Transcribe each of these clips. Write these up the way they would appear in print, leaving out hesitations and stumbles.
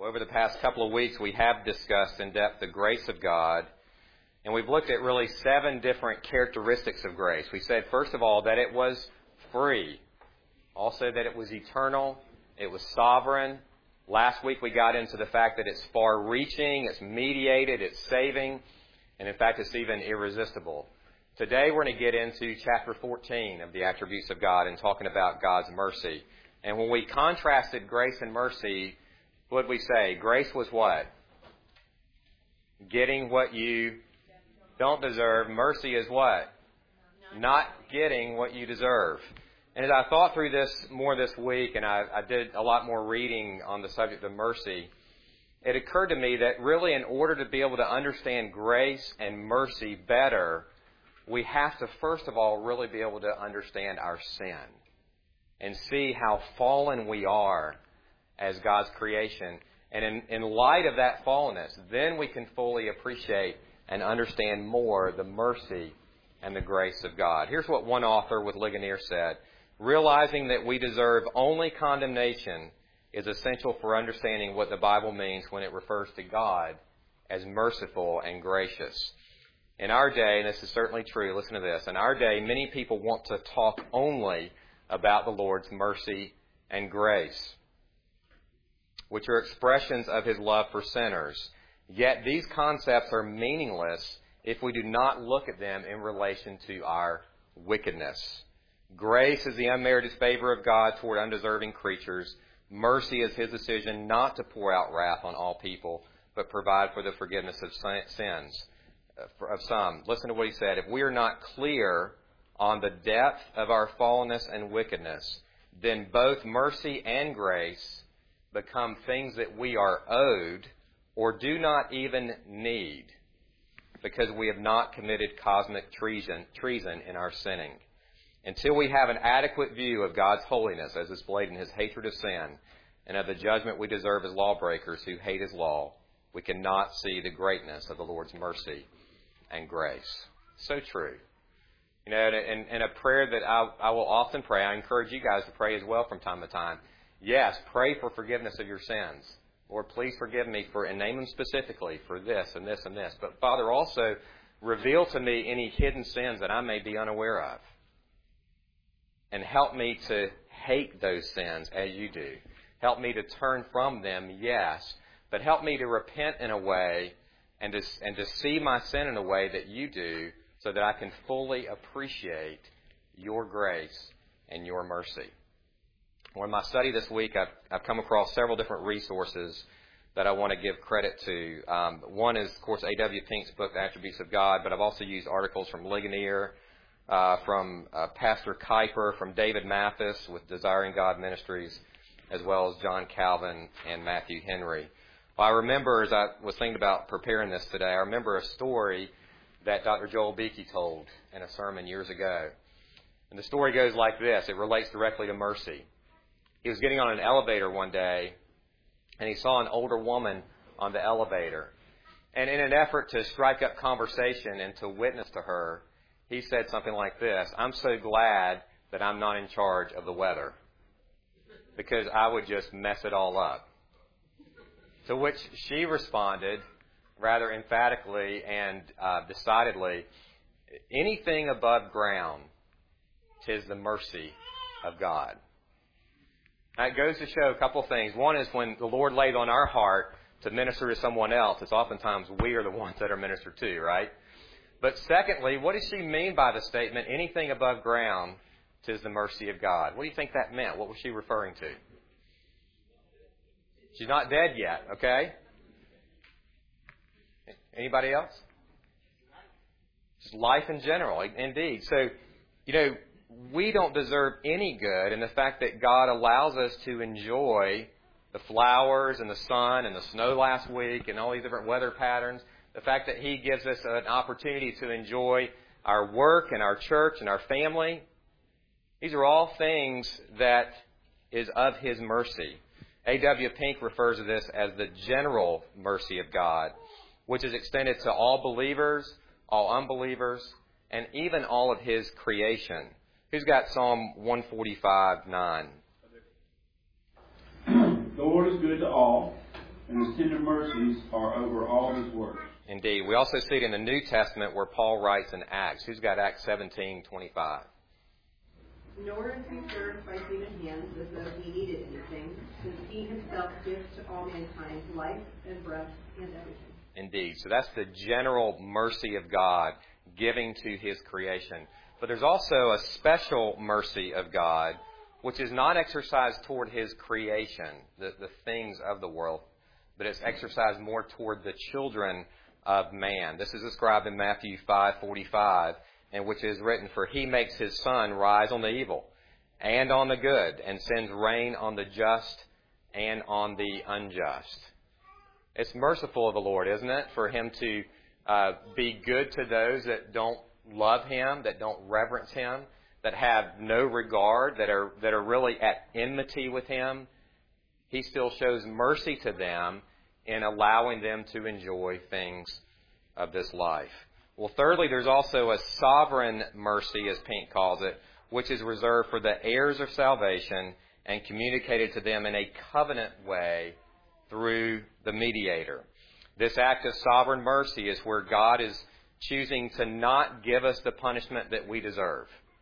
Over the past couple of weeks, we have discussed in depth the grace of God, and we've looked at really 7 different characteristics of grace. We said, first of all, that it was free. Also, that it was eternal. It was sovereign. Last week, we got into the fact that it's far-reaching, it's mediated, it's saving, and in fact, it's even irresistible. Today, we're going to get into chapter 14 of the attributes of God and talking about God's mercy. And when we contrasted grace and mercy, what did we say? Grace was what? Getting what you don't deserve. Mercy is what? Not getting what you deserve. And as I thought through this more this week, and I did a lot more reading on the subject of mercy, it occurred to me that really in order to be able to understand grace and mercy better, we have to first of all really be able to understand our sin and see how fallen we are as God's creation. And in light of that fallenness, then we can fully appreciate and understand more the mercy and the grace of God. Here's what one author with Ligonier said: realizing that we deserve only condemnation is essential for understanding what the Bible means when it refers to God as merciful and gracious. In our day, and this is certainly true, listen to this, in our day, many people want to talk only about the Lord's mercy and grace, which are expressions of His love for sinners. Yet these concepts are meaningless if we do not look at them in relation to our wickedness. Grace is the unmerited favor of God toward undeserving creatures. Mercy is His decision not to pour out wrath on all people, but provide for the forgiveness of sins of some. Listen to what he said. If we are not clear on the depth of our fallenness and wickedness, then both mercy and grace become things that we are owed or do not even need, because we have not committed cosmic treason in our sinning. Until we have an adequate view of God's holiness as displayed in His hatred of sin and of the judgment we deserve as lawbreakers who hate His law, we cannot see the greatness of the Lord's mercy and grace. So true. You know, and a prayer that I will often pray, I encourage you guys to pray as well from time to time. Yes, pray for forgiveness of your sins. Lord, please forgive me for, and name them specifically, for this and this and this. But Father, also reveal to me any hidden sins that I may be unaware of. And help me to hate those sins as you do. Help me to turn from them, yes. But help me to repent in a way and to see my sin in a way that you do, so that I can fully appreciate your grace and your mercy. Well, in my study this week, I've come across several different resources that I want to give credit to. One is, of course, A.W. Pink's book, The Attributes of God, but I've also used articles from Ligonier, from Pastor Kuyper, from David Mathis with Desiring God Ministries, as well as John Calvin and Matthew Henry. Well, I remember, as I was thinking about preparing this today, I remember a story that Dr. Joel Beakey told in a sermon years ago. And the story goes like this. It relates directly to mercy. He was getting on an elevator one day, and he saw an older woman on the elevator. And in an effort to strike up conversation and to witness to her, he said something like this: I'm so glad that I'm not in charge of the weather, because I would just mess it all up. To which she responded rather emphatically and decidedly, anything above ground, 'tis the mercy of God. Now, it goes to show a couple of things. One is when the Lord lays on our heart to minister to someone else, it's oftentimes we are the ones that are ministered to, right? But secondly, what does she mean by the statement, anything above ground, 'tis the mercy of God? What do you think that meant? What was she referring to? She's not dead yet, okay? Anybody else? Just life in general, indeed. So, you know, we don't deserve any good, and the fact that God allows us to enjoy the flowers and the sun and the snow last week and all these different weather patterns, the fact that He gives us an opportunity to enjoy our work and our church and our family, these are all things that is of His mercy. A.W. Pink refers to this as the general mercy of God, which is extended to all believers, all unbelievers, and even all of His creation. Who's got Psalm 145:9? The Lord is good to all, and tender mercies are over all His works. Indeed. We also see it in the New Testament where Paul writes in Acts. Who's got Acts 17:25? Nor is He served by human hands as though He needed anything, since He Himself gives to all mankind life and breath and everything. Indeed. So that's the general mercy of God giving to His creation. But there's also a special mercy of God, which is not exercised toward His creation, the things of the world, but it's exercised more toward the children of man. This is described in Matthew 5:45, in which is written, "For He makes His sun rise on the evil and on the good, and sends rain on the just and on the unjust." It's merciful of the Lord, isn't it, for Him to be good to those that don't love Him, that don't reverence Him, that have no regard, that are really at enmity with Him. He still shows mercy to them in allowing them to enjoy things of this life. Well, thirdly, there's also a sovereign mercy, as Pink calls it, which is reserved for the heirs of salvation and communicated to them in a covenant way through the mediator. This act of sovereign mercy is where God is choosing to not give us the punishment that we deserve,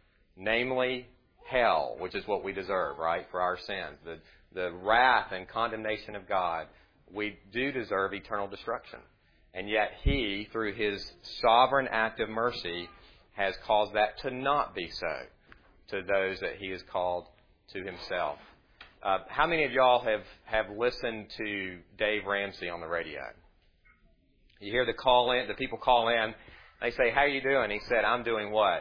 namely hell, which is what we deserve, right, for our sins. The wrath and condemnation of God, we do deserve eternal destruction. And yet He, through His sovereign act of mercy, has caused that to not be so to those that He has called to Himself. How many of y'all have listened to Dave Ramsey on the radio? You hear the people call in, they say, "How are you doing?" He said, "I'm doing what?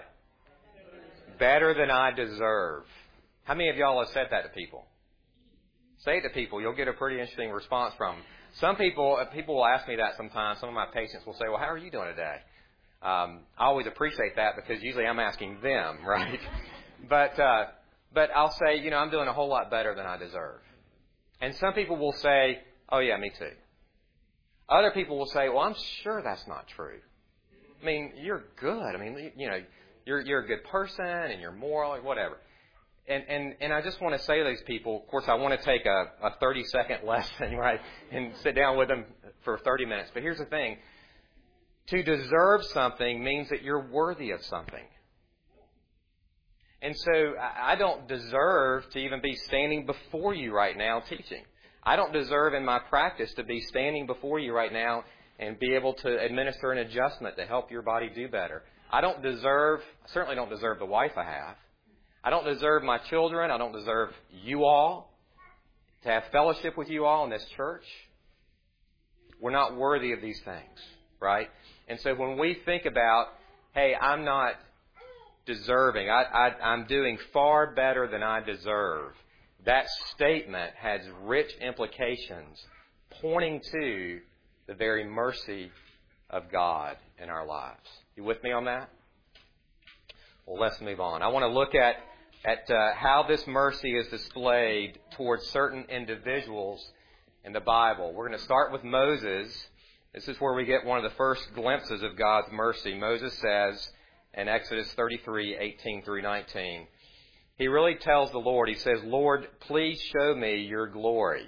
Better than I deserve." How many of y'all have said that to people? Say it to people. You'll get a pretty interesting response from them. Some people will ask me that sometimes. Some of my patients will say, "Well, how are you doing today?" I always appreciate that because usually I'm asking them, right? But I'll say, I'm doing a whole lot better than I deserve. And some people will say, "Oh yeah, me too." Other people will say, "Well, I'm sure that's not true. I mean, you're good. I mean, you're a good person and you're moral or whatever." And I just want to say to these people, of course, I want to take a 30-second lesson, right, and sit down with them for 30 minutes. But here's the thing. To deserve something means that you're worthy of something. And so I don't deserve to even be standing before you right now teaching. I don't deserve in my practice to be standing before you right now and be able to administer an adjustment to help your body do better. I certainly don't deserve the wife I have. I don't deserve my children. I don't deserve you all to have fellowship with you all in this church. We're not worthy of these things, right? And so when we think about, hey, I'm not deserving, I'm doing far better than I deserve, that statement has rich implications pointing to the very mercy of God in our lives. You with me on that? Well, let's move on. I want to look at how this mercy is displayed towards certain individuals in the Bible. We're going to start with Moses. This is where we get one of the first glimpses of God's mercy. Moses says in Exodus 33:18 through 19, he really tells the Lord, he says, "Lord, please show me your glory."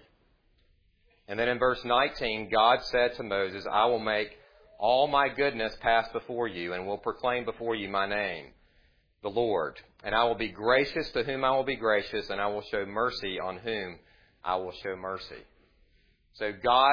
And then in verse 19, God said to Moses, "I will make all my goodness pass before you and will proclaim before you my name, the Lord. And I will be gracious to whom I will be gracious, and I will show mercy on whom I will show mercy." So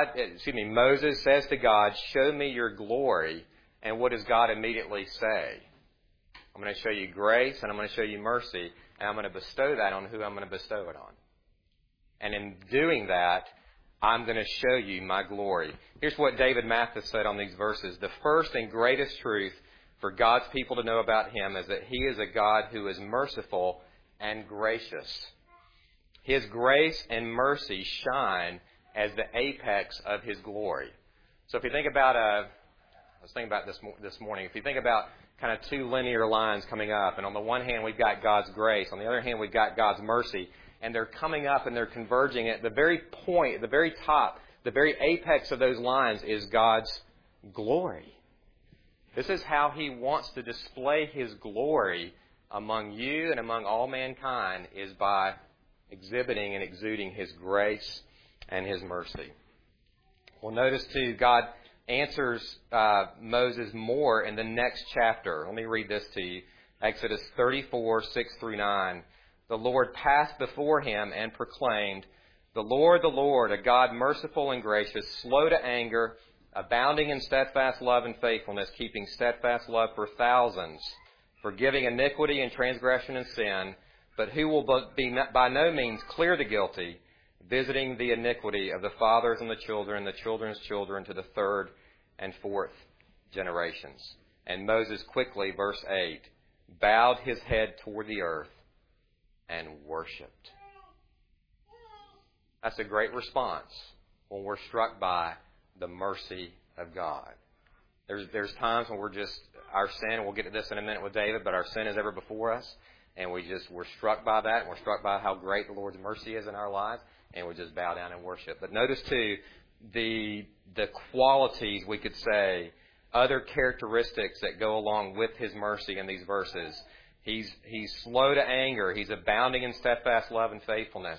Moses says to God, "Show me your glory." And what does God immediately say? "I'm going to show you grace and I'm going to show you mercy, and I'm going to bestow that on who I'm going to bestow it on. And in doing that, I'm going to show you my glory." Here's what David Mathis said on these verses. "The first and greatest truth for God's people to know about Him is that He is a God who is merciful and gracious. His grace and mercy shine as the apex of His glory." So if you think about I was thinking about this morning. If you think about kind of two linear lines coming up, and on the one hand we've got God's grace, on the other hand we've got God's mercy, and they're coming up and they're converging at the very point, at the very top, the very apex of those lines is God's glory. This is how He wants to display His glory among you and among all mankind, is by exhibiting and exuding His grace and His mercy. Well, notice too, God answers Moses more in the next chapter. Let me read this to you. Exodus 34, 6 through 9. The Lord passed before him and proclaimed, the Lord, a God merciful and gracious, slow to anger, abounding in steadfast love and faithfulness, keeping steadfast love for thousands, forgiving iniquity and transgression and sin, but who will be by no means clear the guilty, visiting the iniquity of the fathers and the children's children to the third and fourth generations. And Moses quickly, verse 8, bowed his head toward the earth and worshipped. That's a great response when we're struck by the mercy of God. There's times when our sin, and we'll get to this in a minute with David, but our sin is ever before us, and we're struck by that, and we're struck by how great the Lord's mercy is in our lives, and we just bow down and worship. But notice too, the qualities, we could say, other characteristics that go along with his mercy in these verses. He's slow to anger. He's abounding in steadfast love and faithfulness.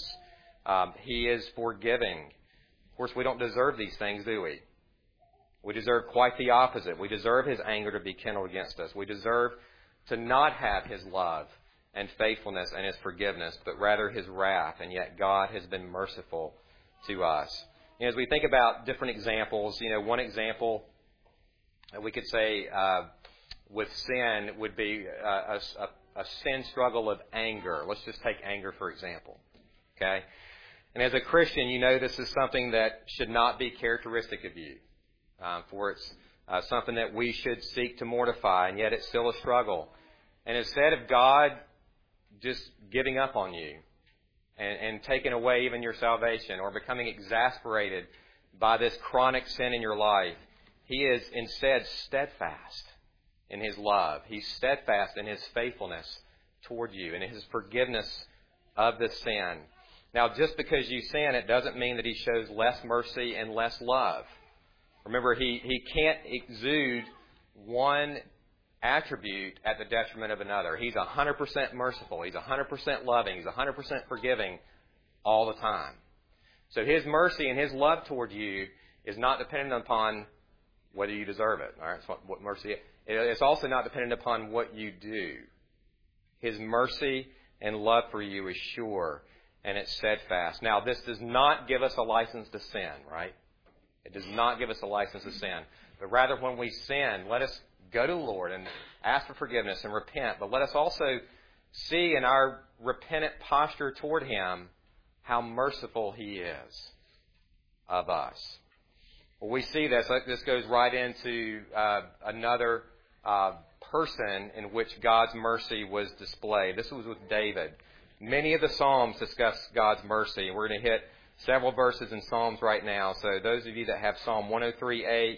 He is forgiving. Of course, we don't deserve these things, do we? We deserve quite the opposite. We deserve his anger to be kindled against us. We deserve to not have his love and faithfulness and his forgiveness, but rather his wrath. And yet God has been merciful to us. And as we think about different examples, one example we could say with sin would be a sin struggle of anger. Let's just take anger, for example. Okay? And as a Christian, this is something that should not be characteristic of you. For it's something that we should seek to mortify, and yet it's still a struggle. And instead of God just giving up on you and taking away even your salvation or becoming exasperated by this chronic sin in your life, he is instead steadfast in his love. He's steadfast in his faithfulness toward you and in his forgiveness of the sin. Now, just because you sin, it doesn't mean that he shows less mercy and less love. Remember, he can't exude one attribute at the detriment of another. He's 100% merciful. He's 100% loving. He's 100% forgiving all the time. So his mercy and his love toward you is not dependent upon whether you deserve it. All right, that's what mercy is. It's also not dependent upon what you do. His mercy and love for you is sure and it's steadfast. Now, this does not give us a license to sin, right? It does not give us a license to sin. But rather, when we sin, let us go to the Lord and ask for forgiveness and repent. But let us also see in our repentant posture toward him how merciful he is of us. Well, we see this. This goes right into another person in which God's mercy was displayed. This was with David. Many of the Psalms discuss God's mercy. We're going to hit several verses in Psalms right now. So those of you that have Psalm 103:8,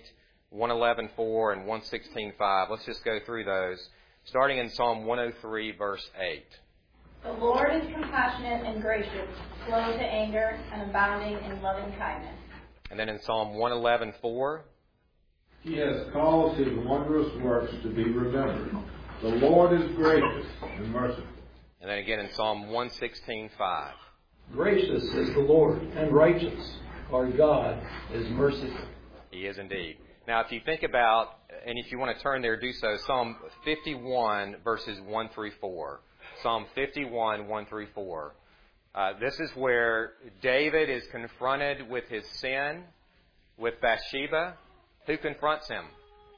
111:4, and 116:5, let's just go through those. Starting in Psalm 103, verse 8. The Lord is compassionate and gracious, slow to anger, and abounding in loving kindness. And then in Psalm 111:4. He has caused his wondrous works to be remembered. The Lord is gracious and merciful. And then again in Psalm 116:5. Gracious is the Lord, and righteous. Our God is merciful. He is indeed. Now, if you think about, and if you want to turn there, do so, Psalm 51, verses 1 through 4. Psalm 51, 1 through 4. This is where David is confronted with his sin, with Bathsheba. Who confronts him?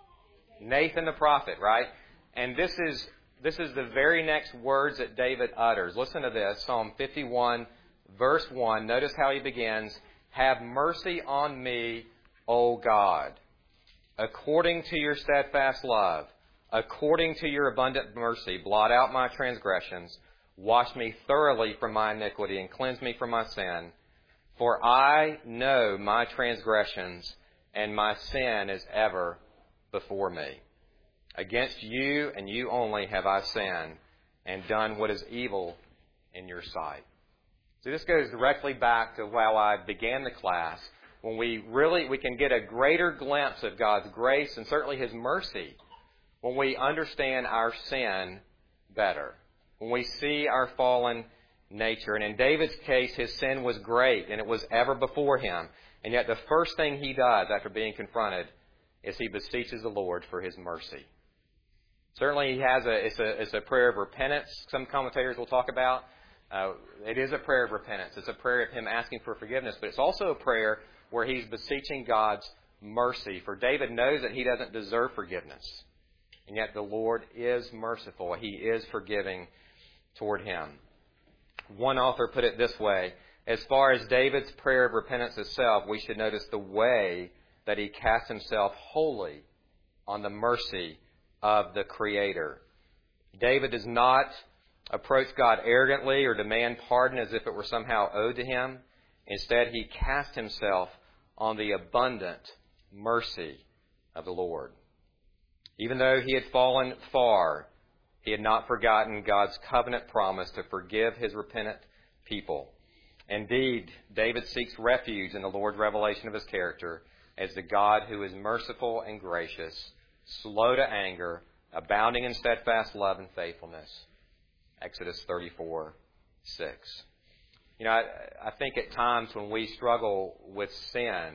Nathan the prophet, right? And this is the very next words that David utters. Listen to this, Psalm 51, verse 1. Notice how he begins. Have mercy on me, O God, according to your steadfast love, according to your abundant mercy, blot out my transgressions, wash me thoroughly from my iniquity, and cleanse me from my sin. For I know my transgressions, and my sin is ever before me. Against you and you only have I sinned, and done what is evil in your sight. So this goes directly back to how I began the class, when we can get a greater glimpse of God's grace and certainly his mercy when we understand our sin better, when we see our fallen nature. And in David's case, his sin was great, and it was ever before him. And yet the first thing he does after being confronted is he beseeches the Lord for his mercy. Certainly he has it's a prayer of repentance, some commentators will talk about. It is a prayer of repentance. It's a prayer of him asking for forgiveness, but it's also a prayer where he's beseeching God's mercy. For David knows that he doesn't deserve forgiveness. And yet the Lord is merciful. He is forgiving toward him. One author put it this way: as far as David's prayer of repentance itself, we should notice the way that he casts himself wholly on the mercy of the Creator. David does not approach God arrogantly or demand pardon as if it were somehow owed to him. Instead, he cast himself on the abundant mercy of the Lord. Even though he had fallen far, he had not forgotten God's covenant promise to forgive his repentant people. Indeed, David seeks refuge in the Lord's revelation of his character as the God who is merciful and gracious, slow to anger, abounding in steadfast love and faithfulness. Exodus 34:6. You know, I think at times when we struggle with sin,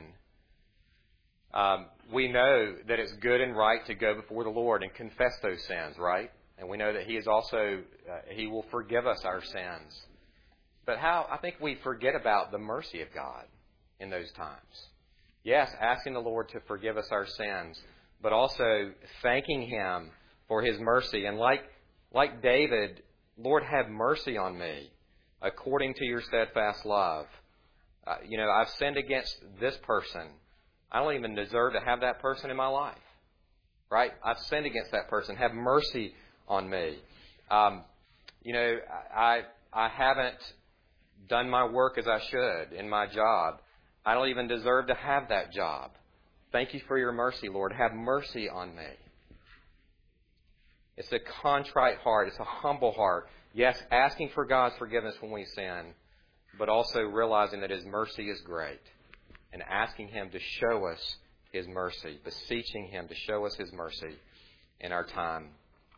we know that it's good and right to go before the Lord and confess those sins, right? And we know that He is also, He will forgive us our sins. But I think we forget about the mercy of God in those times. Yes, asking the Lord to forgive us our sins, but also thanking Him for His mercy. And like David, Lord, have mercy on me according to your steadfast love. I've sinned against this person. I don't even deserve to have that person in my life. Right? I've sinned against that person. Have mercy on me. I haven't done my work as I should in my job. I don't even deserve to have that job. Thank you for your mercy, Lord. Have mercy on me. It's a contrite heart. It's a humble heart. Yes, asking for God's forgiveness when we sin, but also realizing that His mercy is great and asking Him to show us His mercy, beseeching Him to show us His mercy in our time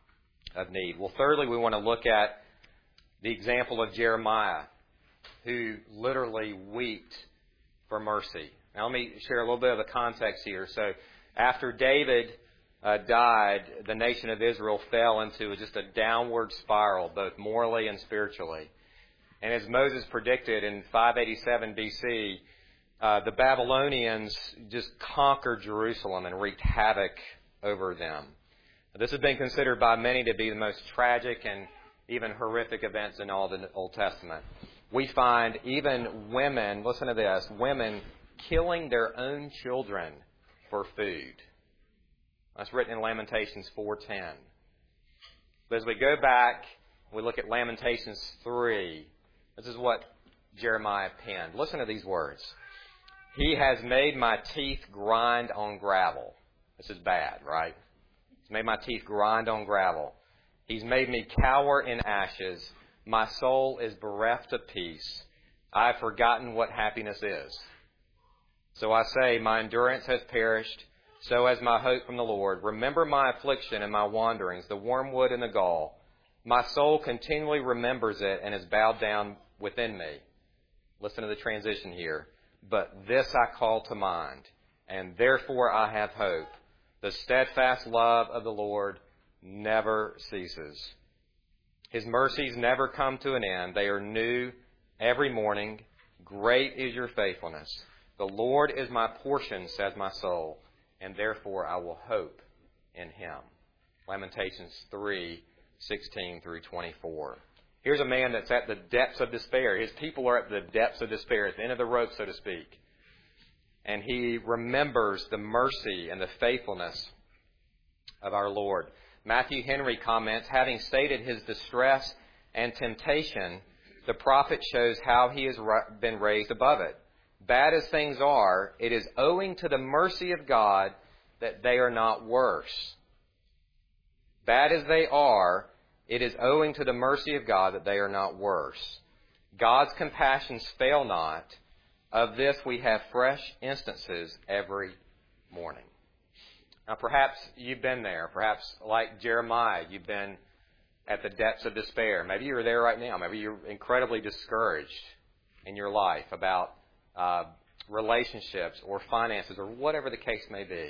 of need. Well, thirdly, we want to look at the example of Jeremiah, who literally wept for mercy. Now, let me share a little bit of the context here. So, after David died, the nation of Israel fell into just a downward spiral, both morally and spiritually. And as Moses predicted in 587 BC, the Babylonians just conquered Jerusalem and wreaked havoc over them. This has been considered by many to be the most tragic and even horrific events in all the Old Testament. We find even women, listen to this, women killing their own children for food. That's written in Lamentations 4:10. But as we go back, we look at Lamentations 3. This is what Jeremiah penned. Listen to these words. He has made my teeth grind on gravel. This is bad, right? He's made my teeth grind on gravel. He's made me cower in ashes. My soul is bereft of peace. I have forgotten what happiness is. So I say, my endurance has perished. So has my hope from the Lord. Remember my affliction and my wanderings, the wormwood and the gall. My soul continually remembers it and is bowed down within me. Listen to the transition here. But this I call to mind, and therefore I have hope. The steadfast love of the Lord never ceases. His mercies never come to an end. They are new every morning. Great is your faithfulness. The Lord is my portion, says my soul, and therefore I will hope in Him. Lamentations 3:16 through 24. Here's a man that's at the depths of despair. His people are at the depths of despair, at the end of the rope, so to speak. And he remembers the mercy and the faithfulness of our Lord. Matthew Henry comments, having stated his distress and temptation, the prophet shows how he has been raised above it. Bad as things are, it is owing to the mercy of God that they are not worse. Bad as they are, it is owing to the mercy of God that they are not worse. God's compassions fail not. Of this we have fresh instances every morning. Now perhaps you've been there. Perhaps like Jeremiah, you've been at the depths of despair. Maybe you're there right now. Maybe you're incredibly discouraged in your life about relationships, or finances, or whatever the case may be,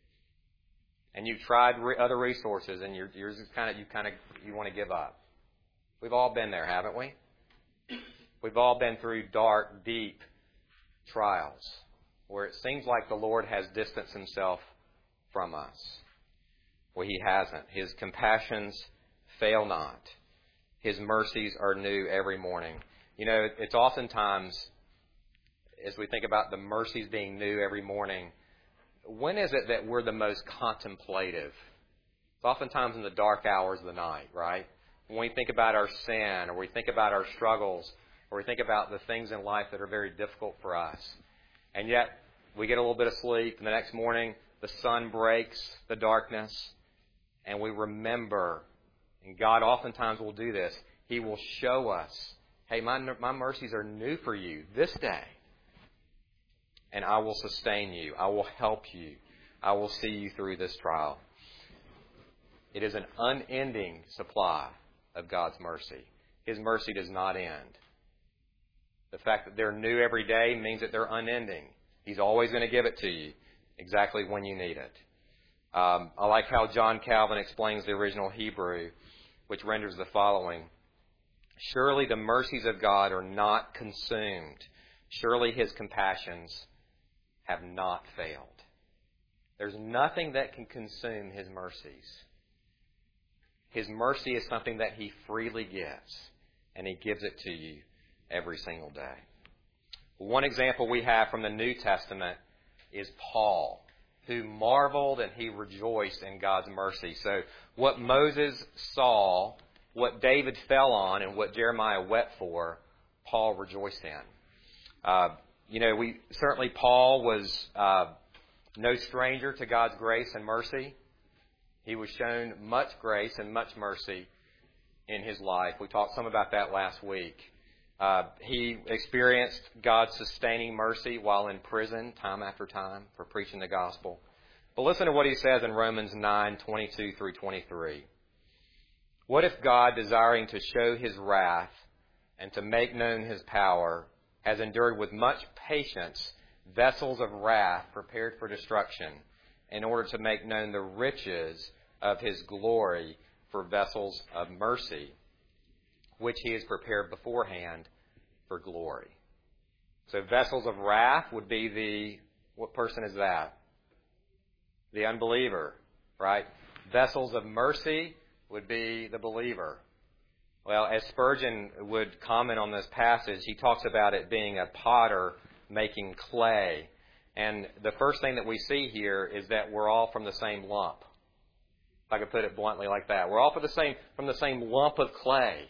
and you've tried other resources, and you want to give up. We've all been there, haven't we? We've all been through dark, deep trials where it seems like the Lord has distanced Himself from us. Well, He hasn't. His compassions fail not. His mercies are new every morning. You know, it's oftentimes, as we think about the mercies being new every morning, when is it that we're the most contemplative? It's oftentimes in the dark hours of the night, right? When we think about our sin, or we think about our struggles, or we think about the things in life that are very difficult for us. And yet, we get a little bit of sleep, and the next morning, the sun breaks the darkness, and we remember. And God oftentimes will do this. He will show us, hey, my mercies are new for you this day. And I will sustain you. I will help you. I will see you through this trial. It is an unending supply of God's mercy. His mercy does not end. The fact that they're new every day means that they're unending. He's always going to give it to you exactly when you need it. I like how John Calvin explains the original Hebrew, which renders the following. Surely the mercies of God are not consumed. Surely His compassions have not failed. There's nothing that can consume His mercies. His mercy is something that He freely gives, and He gives it to you every single day. One example we have from the New Testament is Paul, who marveled and he rejoiced in God's mercy. So what Moses saw, what David fell on, and what Jeremiah wept for, Paul rejoiced in. Paul was no stranger to God's grace and mercy. He was shown much grace and much mercy in his life. We talked some about that last week. He experienced God's sustaining mercy while in prison time after time for preaching the gospel. But listen to what he says in Romans 9:22 through 23. What if God, desiring to show His wrath and to make known His power, has endured with much patience vessels of wrath prepared for destruction, in order to make known the riches of His glory for vessels of mercy, which He has prepared beforehand for glory. So vessels of wrath would be what person is that? The unbeliever, right? Vessels of mercy would be the believer. Well, as Spurgeon would comment on this passage, he talks about it being a potter making clay. And the first thing that we see here is that we're all from the same lump. If I could put it bluntly like that. We're all from the same lump of clay.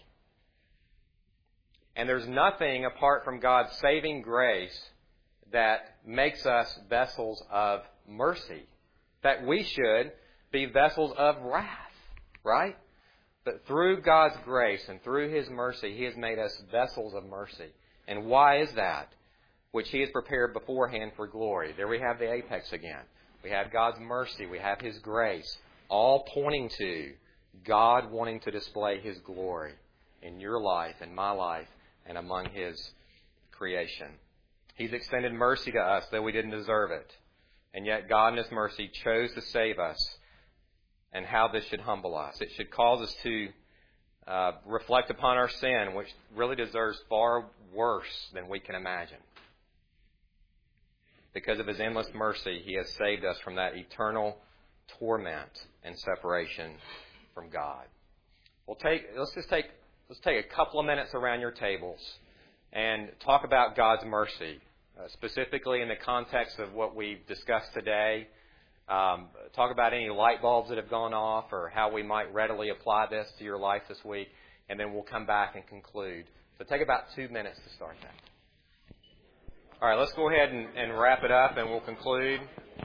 And there's nothing apart from God's saving grace that makes us vessels of mercy. That we should be vessels of wrath, right? But through God's grace and through His mercy, He has made us vessels of mercy. And why is that? Which He has prepared beforehand for glory. There we have the apex again. We have God's mercy. We have His grace. All pointing to God wanting to display His glory in your life, in my life, and among His creation. He's extended mercy to us, though we didn't deserve it. And yet God in His mercy chose to save us. And how this should humble us. It should cause us to reflect upon our sin, which really deserves far worse than we can imagine. Because of His endless mercy, He has saved us from that eternal torment and separation from God. Let's take a couple of minutes around your tables and talk about God's mercy, specifically in the context of what we've discussed today. Talk about any light bulbs that have gone off or how we might readily apply this to your life this week, and then we'll come back and conclude. So take about 2 minutes to start that. All right, let's go ahead and wrap it up, and we'll conclude.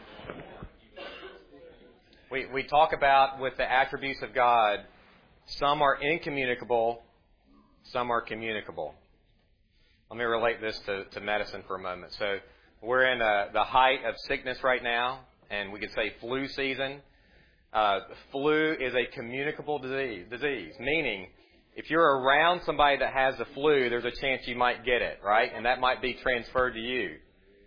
We talk about with the attributes of God, some are incommunicable, some are communicable. Let me relate this to medicine for a moment. So we're in the height of sickness right now. And we could say flu season. Flu is a communicable disease, meaning if you're around somebody that has the flu, there's a chance you might get it, right? And that might be transferred to you.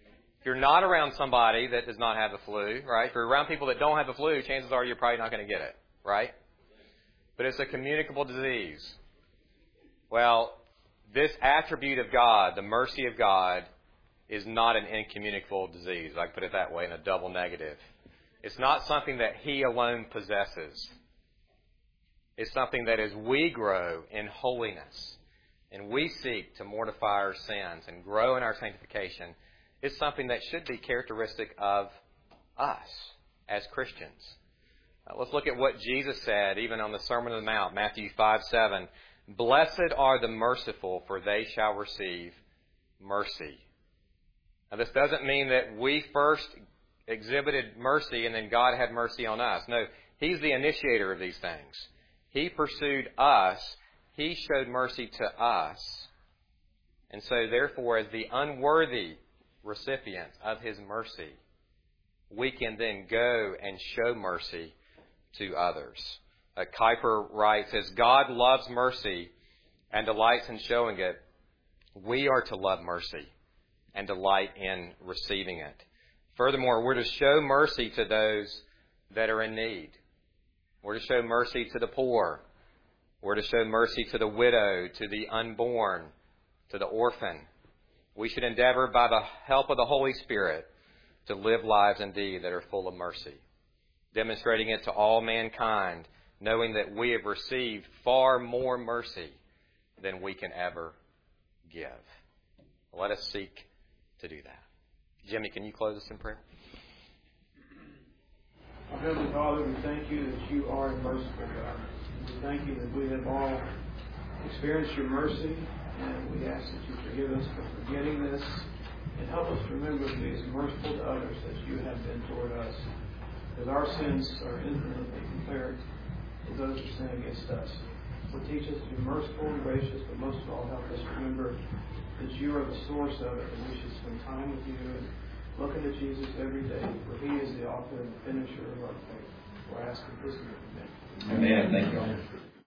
you're not around somebody that does not have the flu, right? If you're around people that don't have the flu, chances are you're probably not going to get it, right? But it's a communicable disease. Well, this attribute of God, the mercy of God, is not an incommunicable disease. I put it that way in a double negative. It's not something that He alone possesses. It's something that as we grow in holiness and we seek to mortify our sins and grow in our sanctification, it's something that should be characteristic of us as Christians. Let's look at what Jesus said even on the Sermon on the Mount, Matthew 5:7. Blessed are the merciful, for they shall receive mercy. Now, this doesn't mean that we first exhibited mercy and then God had mercy on us. No, He's the initiator of these things. He pursued us. He showed mercy to us. And so, therefore, as the unworthy recipients of His mercy, we can then go and show mercy to others. Kuyper writes, as God loves mercy and delights in showing it, we are to love mercy and delight in receiving it. Furthermore, we're to show mercy to those that are in need. We're to show mercy to the poor. We're to show mercy to the widow, to the unborn, to the orphan. We should endeavor by the help of the Holy Spirit to live lives indeed that are full of mercy, demonstrating it to all mankind, knowing that we have received far more mercy than we can ever give. Let us seek to do that. Jimmy, can you close us in prayer? Our Heavenly Father, we thank you that you are a merciful God. We thank you that we have all experienced your mercy, and we ask that you forgive us for forgetting this and help us remember to be as merciful to others as you have been toward us. Because our sins are infinitely compared to those who sin against us. So teach us to be merciful and gracious, but most of all help us remember that you are the source of it, and we should spend time with you and looking to Jesus every day, for He is the author and the finisher of our faith. We're asking this in your name. Amen. Thank you.